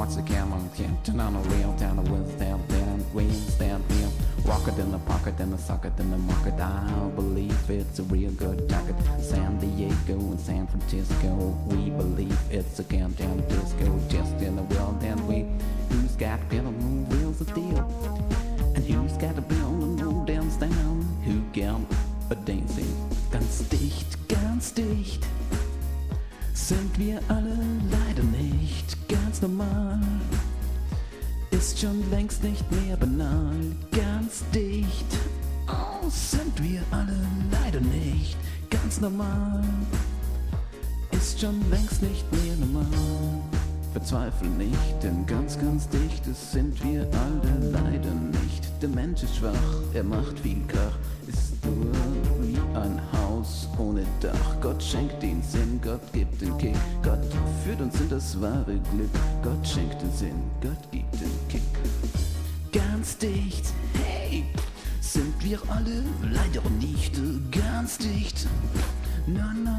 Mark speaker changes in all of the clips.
Speaker 1: what's the camera? Turn on the real down the wheels down there, wheels down there. Rocket in the pocket and the socket in the market. I believe it's a real good jacket. San Diego and San Francisco. We believe it's a countdown disco. Just in the world and we. Who's got pedal move wheels of steel? And who's got a bill and move dance down? Who got a dancing? Ganz dicht sind wir alle leider nicht ganz normal. Ist schon längst nicht mehr banal. Ganz dicht sind wir alle leider nicht ganz normal. Ist schon längst nicht mehr normal. Verzweifle nicht, denn ganz dicht sind wir alle leider nicht. Der Mensch ist schwach, er macht viel Krach, ist nur wie ein Haus ohne Dach. Gott schenkt den Sinn, Gott gibt den Kick, Gott führt uns in das wahre Glück. Gott schenkt den Sinn, Gott gibt den Kick. Ganz dicht, hey, sind wir alle leider nicht ganz dicht. No,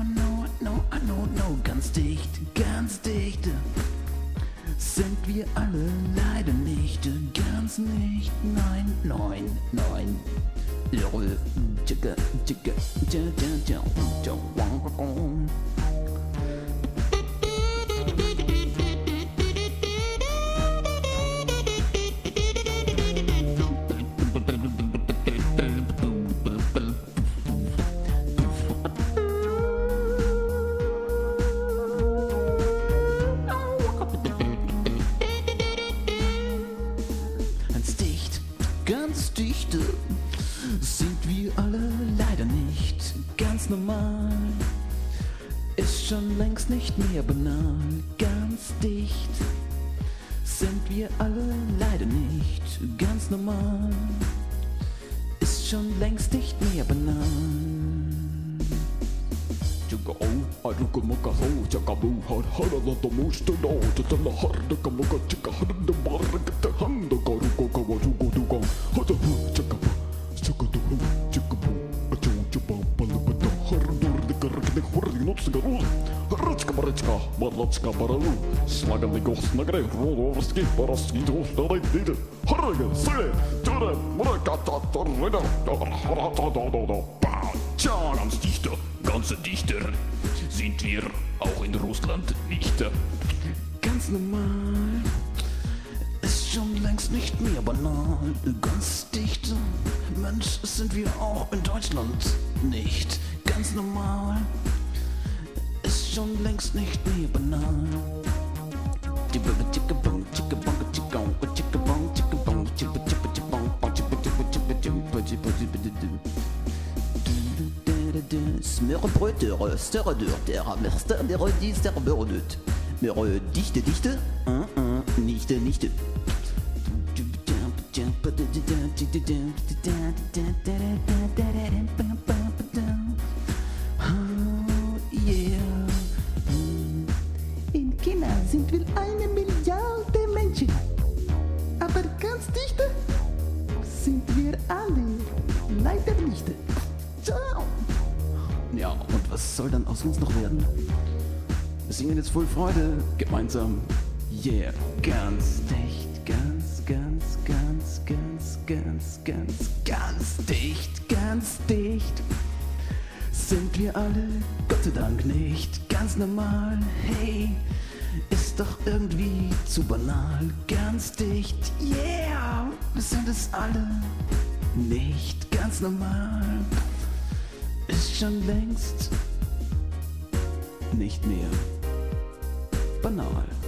Speaker 1: ganz dicht sind wir alle leider nicht, ganz nicht, nein. Ganz dicht sind wir alle leider nicht ganz normal. Ist schon längst nicht mehr banal. Ganz dicht sind wir alle leider nicht ganz normal. Ist schon längst nicht mehr banal.
Speaker 2: Ganz dichter sind wir auch in Russland nicht.
Speaker 1: Ganz normal, ist schon längst nicht mehr banal. Ganz dicht, Mensch, sind wir auch in Deutschland nicht. Ganz normal, ist schon längst nicht mehr banal.
Speaker 3: Smørbrødder, størredør, der verste, der de servørdet. Mer dichte, nichte.
Speaker 4: In China sind wir 1 Milliarde Menschen. Aber ganz dicht sind wir alle leider nicht. Ciao!
Speaker 1: Ja, und was soll dann aus uns noch werden? Wir singen jetzt voll Freude gemeinsam. Yeah, ganz dicht, ganz dicht sind wir alle, Gott sei Dank nicht ganz normal. Hey, ist doch irgendwie zu banal. Ganz dicht, yeah, wir sind es alle nicht ganz normal. Ist schon längst nicht mehr banal.